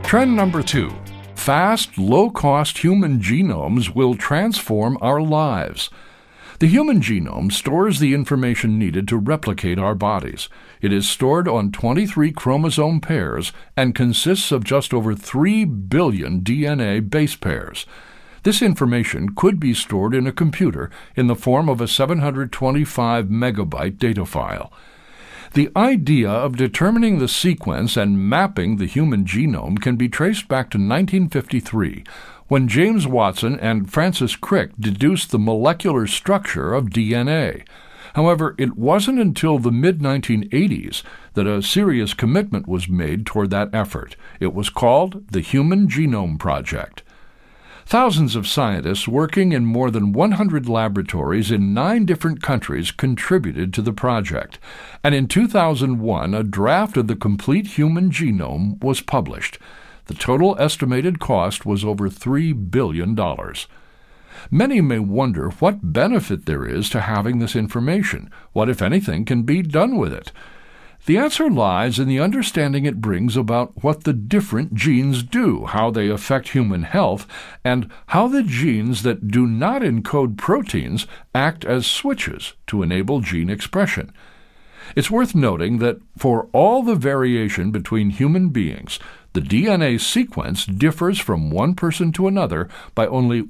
Trend number 2. Fast, low-cost human genomes will transform our lives. The human genome stores the information needed to replicate our bodies. It is stored on 23 chromosome pairs and consists of just over 3 billion DNA base pairs. This information could be stored in a computer in the form of a 725 megabyte data file. The idea of determining the sequence and mapping the human genome can be traced back to 1953, when James Watson and Francis Crick deduced the molecular structure of DNA. However, it wasn't until the mid-1980s that a serious commitment was made toward that effort. It was called the Human Genome Project. Thousands of scientists working in more than 100 laboratories in 9 different countries contributed to the project, and in 2001 a draft of the complete human genome was published. The total estimated cost was over $3 billion. Many may wonder what benefit there is to having this information. What, if anything, can be done with it? The answer lies in the understanding it brings about what the different genes do, how they affect human health, and how the genes that do not encode proteins act as switches to enable gene expression. It's worth noting that for all the variation between human beings, the DNA sequence differs from one person to another by only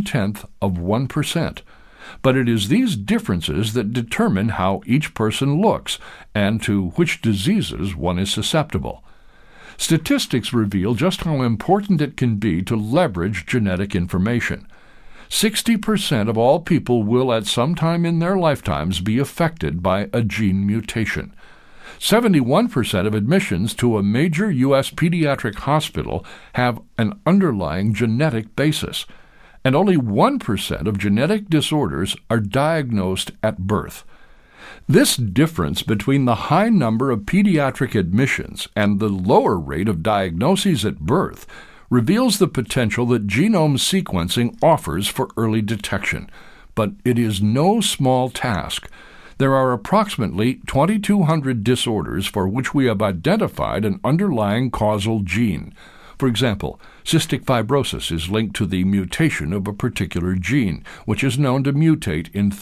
0.1%. But it is these differences that determine how each person looks and to which diseases one is susceptible. Statistics reveal just how important it can be to leverage genetic information. 60% of all people will at some time in their lifetimes be affected by a gene mutation. 71% of admissions to a major U.S. pediatric hospital have an underlying genetic basis, and only 1% of genetic disorders are diagnosed at birth. This difference between the high number of pediatric admissions and the lower rate of diagnoses at birth reveals the potential that genome sequencing offers for early detection. But it is no small task. There are approximately 2,200 disorders for which we have identified an underlying causal gene. For example, cystic fibrosis is linked to the mutation of a particular gene, which is known to mutate in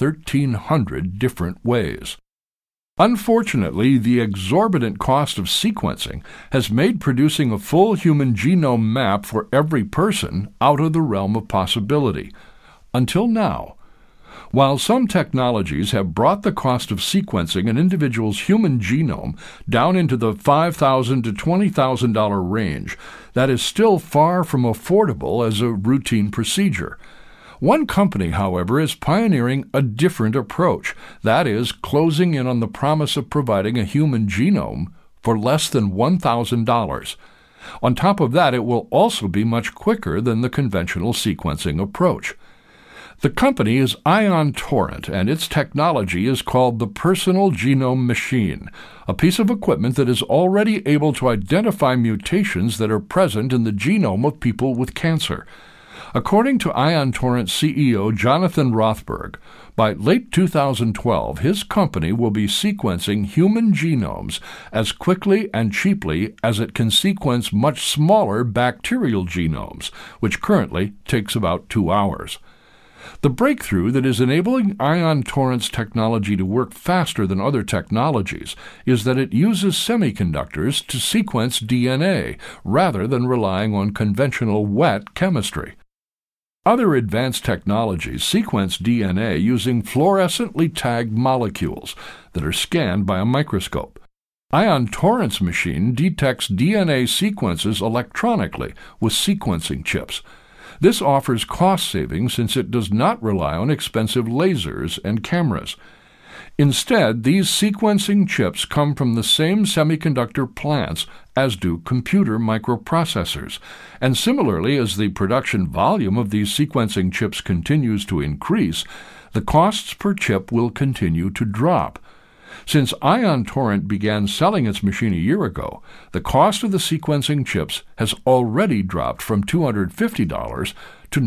1,300 different ways. Unfortunately, the exorbitant cost of sequencing has made producing a full human genome map for every person out of the realm of possibility. Until now. While some technologies have brought the cost of sequencing an individual's human genome down into the $5,000 to $20,000 range, that is still far from affordable as a routine procedure. One company, however, is pioneering a different approach, that is, closing in on the promise of providing a human genome for less than $1,000. On top of that, it will also be much quicker than the conventional sequencing approach. The company is Ion Torrent, and its technology is called the Personal Genome Machine, a piece of equipment that is already able to identify mutations that are present in the genome of people with cancer. According to Ion Torrent CEO Jonathan Rothberg, by late 2012, his company will be sequencing human genomes as quickly and cheaply as it can sequence much smaller bacterial genomes, which currently takes about 2 hours. The breakthrough that is enabling Ion Torrent's technology to work faster than other technologies is that it uses semiconductors to sequence DNA rather than relying on conventional wet chemistry. Other advanced technologies sequence DNA using fluorescently tagged molecules that are scanned by a microscope. Ion Torrent's machine detects DNA sequences electronically with sequencing chips. This offers cost savings since it does not rely on expensive lasers and cameras. Instead, these sequencing chips come from the same semiconductor plants as do computer microprocessors, and similarly, as the production volume of these sequencing chips continues to increase, the costs per chip will continue to drop. Since Ion Torrent began selling its machine a year ago, the cost of the sequencing chips has already dropped from $250 to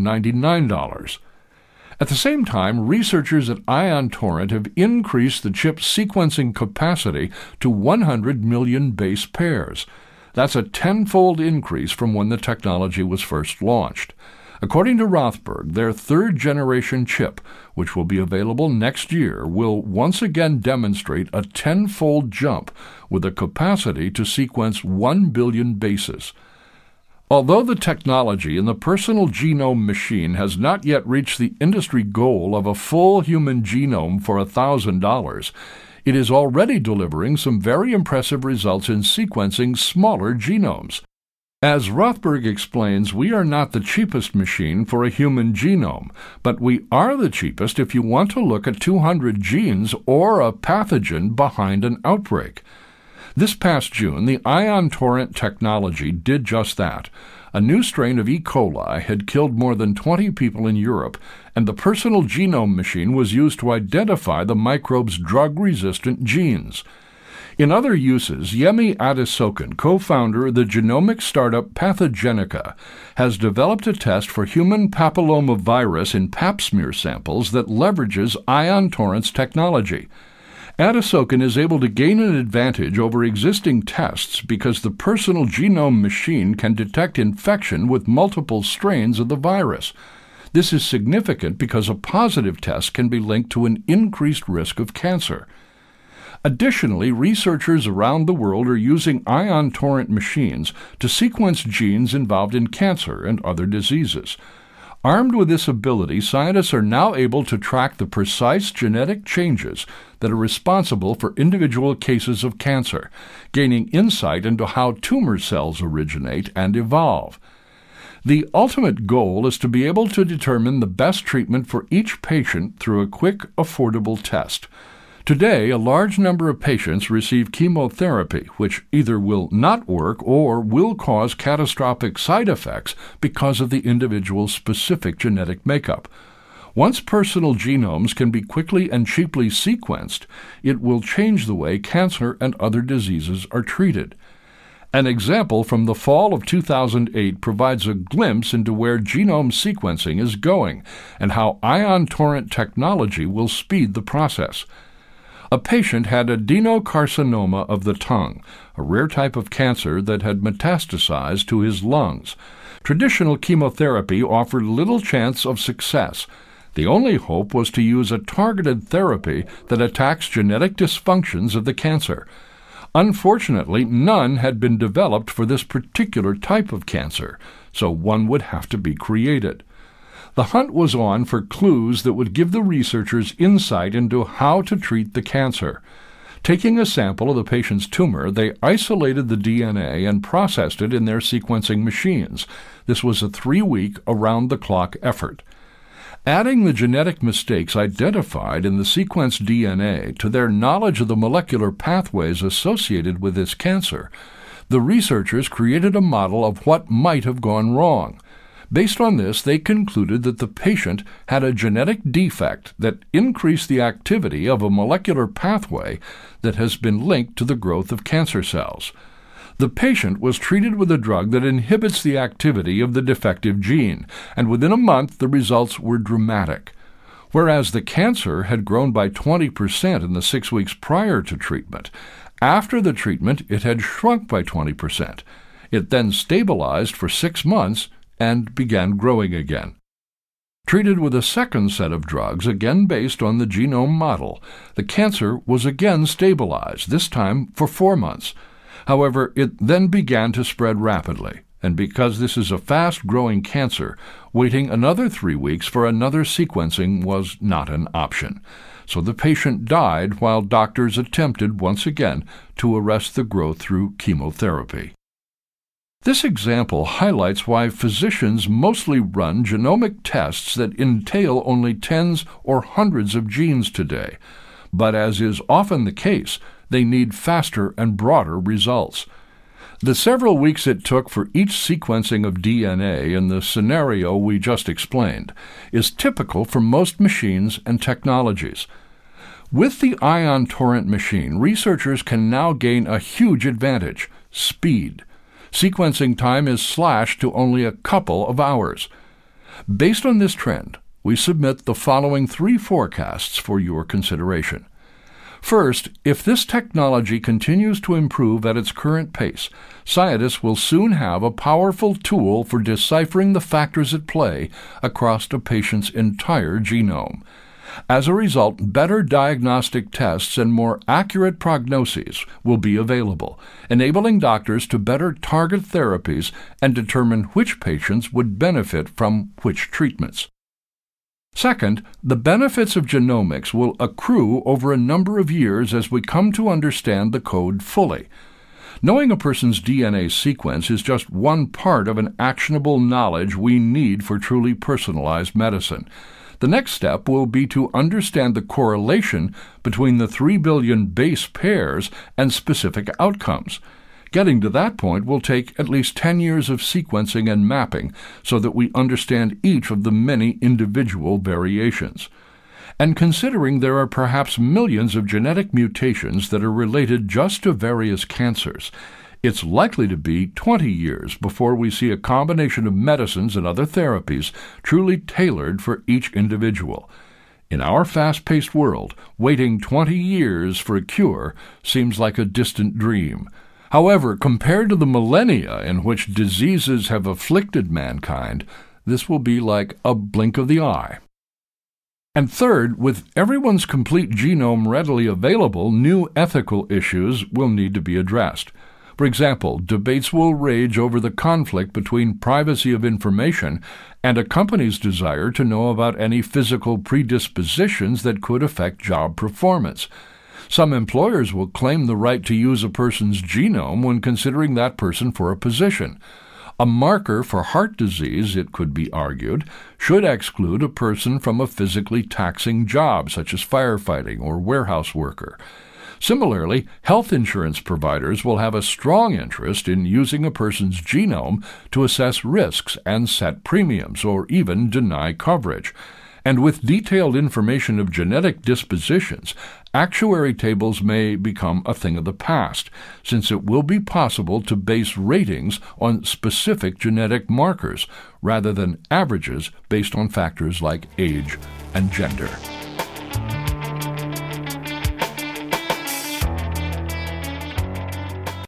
$99. At the same time, researchers at Ion Torrent have increased the chip's sequencing capacity to 100 million base pairs. That's a tenfold increase from when the technology was first launched. According to Rothberg, their third-generation chip, which will be available next year, will once again demonstrate a tenfold jump with a capacity to sequence 1 billion bases. Although the technology in the personal genome machine has not yet reached the industry goal of a full human genome for $1,000, it is already delivering some very impressive results in sequencing smaller genomes. As Rothberg explains, we are not the cheapest machine for a human genome, but we are the cheapest if you want to look at 200 genes or a pathogen behind an outbreak. This past June, the Ion Torrent technology did just that. A new strain of E. coli had killed more than 20 people in Europe, and the personal genome machine was used to identify the microbe's drug-resistant genes. In other uses, Yemi Adesokan, co-founder of the genomic startup Pathogenica, has developed a test for human papillomavirus in pap smear samples that leverages Ion Torrent's technology. Adesokan is able to gain an advantage over existing tests because the personal genome machine can detect infection with multiple strains of the virus. This is significant because a positive test can be linked to an increased risk of cancer. Additionally, researchers around the world are using Ion Torrent machines to sequence genes involved in cancer and other diseases. Armed with this ability, scientists are now able to track the precise genetic changes that are responsible for individual cases of cancer, gaining insight into how tumor cells originate and evolve. The ultimate goal is to be able to determine the best treatment for each patient through a quick, affordable test. Today, a large number of patients receive chemotherapy, which either will not work or will cause catastrophic side effects because of the individual's specific genetic makeup. Once personal genomes can be quickly and cheaply sequenced, it will change the way cancer and other diseases are treated. An example from the fall of 2008 provides a glimpse into where genome sequencing is going and how Ion Torrent technology will speed the process. A patient had adenocarcinoma of the tongue, a rare type of cancer that had metastasized to his lungs. Traditional chemotherapy offered little chance of success. The only hope was to use a targeted therapy that attacks genetic dysfunctions of the cancer. Unfortunately, none had been developed for this particular type of cancer, so one would have to be created. The hunt was on for clues that would give the researchers insight into how to treat the cancer. Taking a sample of the patient's tumor, they isolated the DNA and processed it in their sequencing machines. This was a 3-week, around-the-clock effort. Adding the genetic mistakes identified in the sequenced DNA to their knowledge of the molecular pathways associated with this cancer, the researchers created a model of what might have gone wrong. Based on this, they concluded that the patient had a genetic defect that increased the activity of a molecular pathway that has been linked to the growth of cancer cells. The patient was treated with a drug that inhibits the activity of the defective gene, and within a month the results were dramatic. Whereas the cancer had grown by 20% in the 6 weeks prior to treatment, after the treatment it had shrunk by 20%. It then stabilized for 6 months and began growing again. Treated with a second set of drugs, again based on the genome model, the cancer was again stabilized, this time for 4 months. However, it then began to spread rapidly, and because this is a fast-growing cancer, waiting another 3 weeks for another sequencing was not an option. So the patient died while doctors attempted once again to arrest the growth through chemotherapy. This example highlights why physicians mostly run genomic tests that entail only tens or hundreds of genes today, but as is often the case, they need faster and broader results. The several weeks it took for each sequencing of DNA in the scenario we just explained is typical for most machines and technologies. With the Ion Torrent machine, researchers can now gain a huge advantage: speed. Sequencing time is slashed to only a couple of hours. Based on this trend, we submit the following 3 forecasts for your consideration. First, if this technology continues to improve at its current pace, scientists will soon have a powerful tool for deciphering the factors at play across a patient's entire genome. As a result, better diagnostic tests and more accurate prognoses will be available, enabling doctors to better target therapies and determine which patients would benefit from which treatments. Second, the benefits of genomics will accrue over a number of years as we come to understand the code fully. Knowing a person's DNA sequence is just one part of an actionable knowledge we need for truly personalized medicine. The next step will be to understand the correlation between the 3 billion base pairs and specific outcomes. Getting to that point will take at least 10 years of sequencing and mapping so that we understand each of the many individual variations. And considering there are perhaps millions of genetic mutations that are related just to various cancers, it's likely to be 20 years before we see a combination of medicines and other therapies truly tailored for each individual. In our fast-paced world, waiting 20 years for a cure seems like a distant dream. However, compared to the millennia in which diseases have afflicted mankind, this will be like a blink of the eye. And third, with everyone's complete genome readily available, new ethical issues will need to be addressed. For example, debates will rage over the conflict between privacy of information and a company's desire to know about any physical predispositions that could affect job performance. Some employers will claim the right to use a person's genome when considering that person for a position. A marker for heart disease, it could be argued, should exclude a person from a physically taxing job such as firefighting or warehouse worker. Similarly, health insurance providers will have a strong interest in using a person's genome to assess risks and set premiums or even deny coverage. And with detailed information of genetic dispositions, actuary tables may become a thing of the past, since it will be possible to base ratings on specific genetic markers rather than averages based on factors like age and gender.